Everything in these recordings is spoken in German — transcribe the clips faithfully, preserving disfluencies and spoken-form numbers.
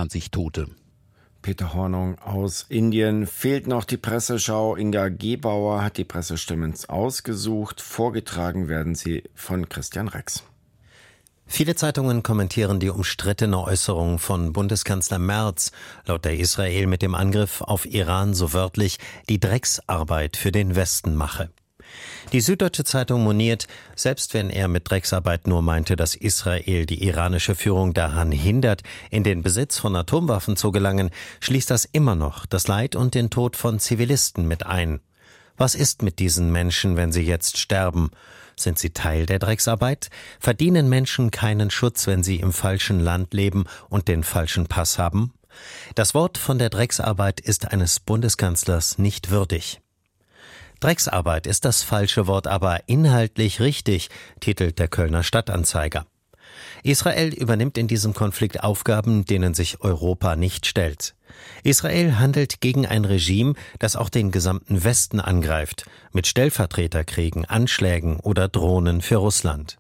fünfundzwanzig Tote. Peter Hornung aus Indien. Fehlt noch die Presseschau. Inga Gebauer hat die Pressestimmen ausgesucht. Vorgetragen werden sie von Christian Rex. Viele Zeitungen kommentieren die umstrittene Äußerung von Bundeskanzler Merz, laut der Israel mit dem Angriff auf Iran so wörtlich die Drecksarbeit für den Westen mache. Die Süddeutsche Zeitung moniert, selbst wenn er mit Drecksarbeit nur meinte, dass Israel die iranische Führung daran hindert, in den Besitz von Atomwaffen zu gelangen, schließt das immer noch das Leid und den Tod von Zivilisten mit ein. Was ist mit diesen Menschen, wenn sie jetzt sterben? Sind sie Teil der Drecksarbeit? Verdienen Menschen keinen Schutz, wenn sie im falschen Land leben und den falschen Pass haben? Das Wort von der Drecksarbeit ist eines Bundeskanzlers nicht würdig. Drecksarbeit ist das falsche Wort, aber inhaltlich richtig, titelt der Kölner Stadtanzeiger. Israel übernimmt in diesem Konflikt Aufgaben, denen sich Europa nicht stellt. Israel handelt gegen ein Regime, das auch den gesamten Westen angreift, mit Stellvertreterkriegen, Anschlägen oder Drohnen für Russland.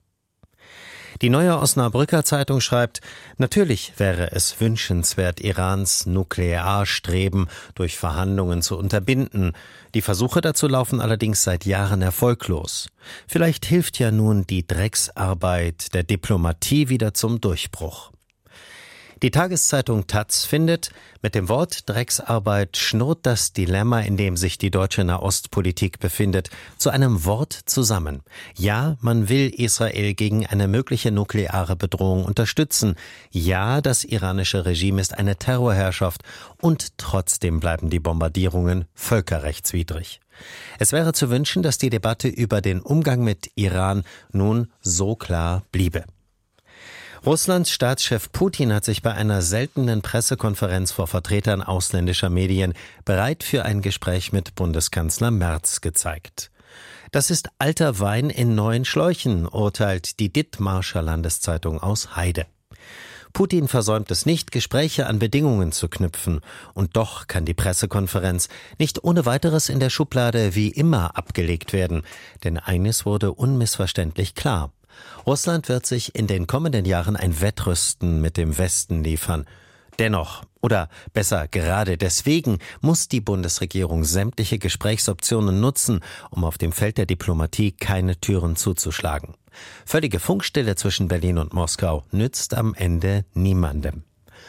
Die Neue Osnabrücker Zeitung schreibt, natürlich wäre es wünschenswert, Irans Nuklearstreben durch Verhandlungen zu unterbinden. Die Versuche dazu laufen allerdings seit Jahren erfolglos. Vielleicht hilft ja nun die Drecksarbeit der Diplomatie wieder zum Durchbruch. Die Tageszeitung Taz findet, mit dem Wort Drecksarbeit schnurrt das Dilemma, in dem sich die deutsche Nahostpolitik befindet, zu einem Wort zusammen. Ja, man will Israel gegen eine mögliche nukleare Bedrohung unterstützen. Ja, das iranische Regime ist eine Terrorherrschaft und trotzdem bleiben die Bombardierungen völkerrechtswidrig. Es wäre zu wünschen, dass die Debatte über den Umgang mit Iran nun so klar bliebe. Russlands Staatschef Putin hat sich bei einer seltenen Pressekonferenz vor Vertretern ausländischer Medien bereit für ein Gespräch mit Bundeskanzler Merz gezeigt. Das ist alter Wein in neuen Schläuchen, urteilt die Dithmarscher Landeszeitung aus Heide. Putin versäumt es nicht, Gespräche an Bedingungen zu knüpfen. Und doch kann die Pressekonferenz nicht ohne weiteres in der Schublade wie immer abgelegt werden. Denn eines wurde unmissverständlich klar: Russland wird sich in den kommenden Jahren ein Wettrüsten mit dem Westen liefern. Dennoch, oder besser gerade deswegen, muss die Bundesregierung sämtliche Gesprächsoptionen nutzen, um auf dem Feld der Diplomatie keine Türen zuzuschlagen. Völlige Funkstille zwischen Berlin und Moskau nützt am Ende niemandem.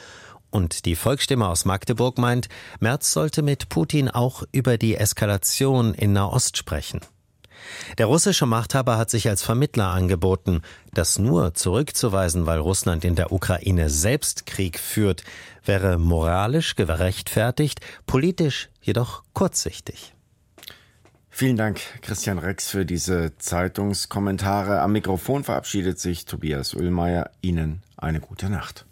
Und die Volksstimme aus Magdeburg meint, Merz sollte mit Putin auch über die Eskalation in Nahost sprechen. Der russische Machthaber hat sich als Vermittler angeboten. Das nur zurückzuweisen, weil Russland in der Ukraine selbst Krieg führt, wäre moralisch gerechtfertigt, politisch jedoch kurzsichtig. Vielen Dank, Christian Rex, für diese Zeitungskommentare. Am Mikrofon verabschiedet sich Tobias Ullmeier. Ihnen eine gute Nacht.